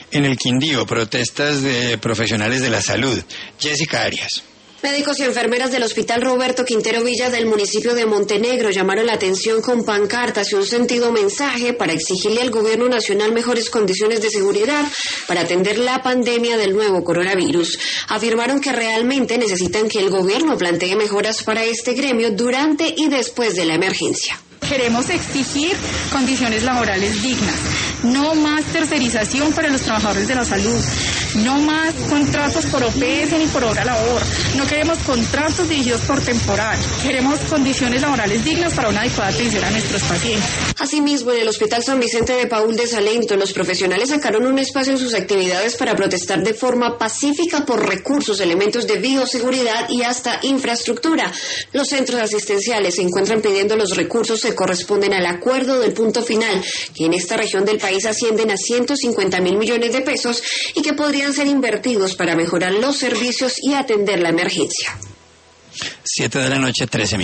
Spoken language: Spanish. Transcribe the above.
En el Quindío, protestas de profesionales de la salud. Jessica Arias. Médicos y enfermeras del Hospital Roberto Quintero Villa del municipio de Montenegro llamaron la atención con pancartas y un sentido mensaje para exigirle al gobierno nacional mejores condiciones de seguridad para atender la pandemia del nuevo coronavirus. Afirmaron que realmente necesitan que el gobierno plantee mejoras para este gremio durante y después de la emergencia. Queremos exigir condiciones laborales dignas, no más tercerización para los trabajadores de la salud, no más contratos por OPS ni por hora labor, no queremos contratos dirigidos por temporal, queremos condiciones laborales dignas para una adecuada atención a nuestros pacientes. Asimismo, en el Hospital San Vicente de Paúl de Salento, los profesionales sacaron un espacio en sus actividades para protestar de forma pacífica por recursos, elementos de bioseguridad y hasta infraestructura. Los centros asistenciales se encuentran pidiendo los recursos que corresponden al acuerdo del punto final, que en esta región del país ascienden a 150.000 millones de pesos y que podrían ser invertidos para mejorar los servicios y atender la emergencia. 7 de la noche, 13 minutos.